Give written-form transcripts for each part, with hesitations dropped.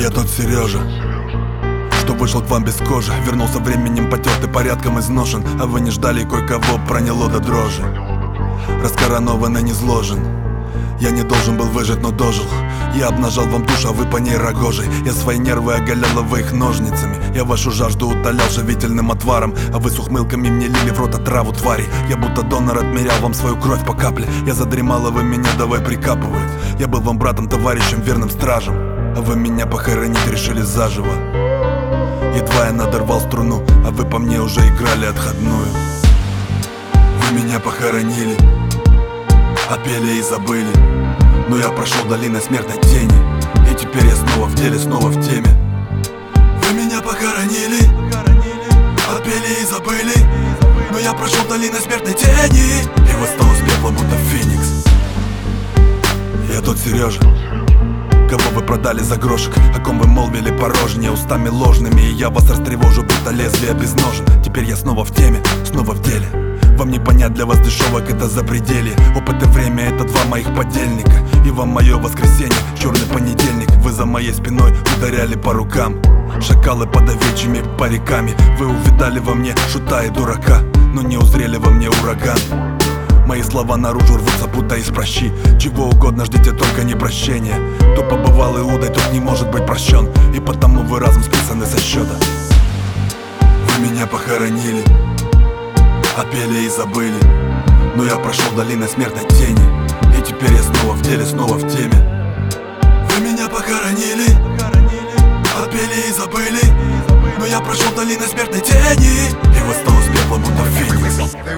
Я тот Сережа, что вышел к вам без кожи. Вернулся временем потертый, порядком изношен. А вы не ждали, кое-кого проняло до дрожи. Раскоронован и низложен. Я не должен был выжить, но дожил. Я обнажал вам душу, а вы по ней рогожей. Я свои нервы оголял, вы их ножницами. Я вашу жажду утолял живительным отваром, а вы с ухмылками мне лили в рот отраву твари. Я будто донор отмерял вам свою кровь по капле. Я задремал, а вы меня давай прикапывать. Я был вам братом, товарищем, верным стражем, а вы меня похоронить решили заживо. Едва я надорвал струну, а вы по мне уже играли отходную. Вы меня похоронили, отпели и забыли. Но я прошел долиной смертной тени, и теперь я снова в деле, снова в теме. Вы меня похоронили, отпели и забыли. Но я прошел долиной смертной тени и восстал из пепла, будто феникс. Я тот Сережа, кого вы продали за грошек, о ком вы молвили порожнее устами ложными. И я вас растревожу, будто лезвие без ножен. Теперь я снова в теме, снова в деле. Вам не понять, для вас дешевок это запределье. Опыт и время — это два моих подельника. И вам мое воскресенье, черный понедельник. Вы за моей спиной ударяли по рукам. Шакалы под овечьими париками. Вы увидали во мне шута и дурака, но не узрели во мне ураган. Мои слова наружу рвутся, будто из прощи. Чего угодно ждите, только не прощения. Кто побывал Иудой, тот не может быть прощен, и потому вы разом списаны со счета. Вы меня похоронили, отпели и забыли. Но я прошел долиной смертной тени, и теперь я снова в деле, снова в теме. Вы меня похоронили, отпели и забыли. Но я прошел долиной смертной тени и восстал из пепла, будто феникс.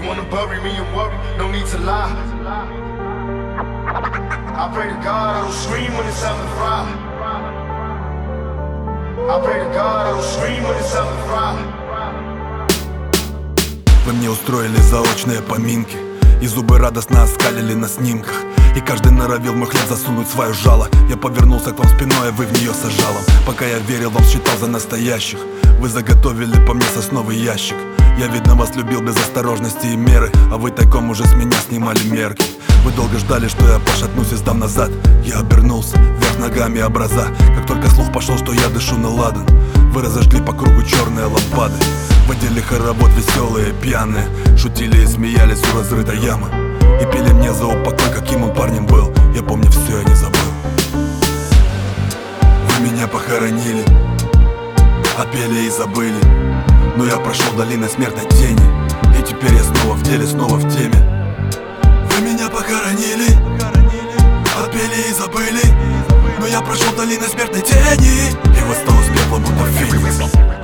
Вы мне устроили заочные поминки, и зубы радостно оскалили на снимках. И каждый норовил в мой хлеб засунуть свое жало. Я повернулся к вам спиной, а вы в нее с жалом. Пока я верил вам, считал за настоящих, вы заготовили по мне сосновый ящик. Я, видно, вас любил без осторожности и меры, а вы тайком уже с меня снимали мерки. Вы долго ждали, что я пошатнусь и сдам назад. Я обернулся, вверх ногами образа. Как только слух пошел, что я дышу на ладан, вы разожгли по кругу черные лампады. Водили хоровод веселые, пьяные, шутили и смеялись у разрытой ямы. И пели мне за упокой, каким он парнем был. Я помню все, я не забыл. Вы меня похоронили, отпели и забыли. Но я прошел долиной смертной тени, и теперь я снова в деле, снова в теме. Вы меня похоронили, отпели и забыли. Но я прошел долиной смертной тени и восстал из пепла, будто феникс.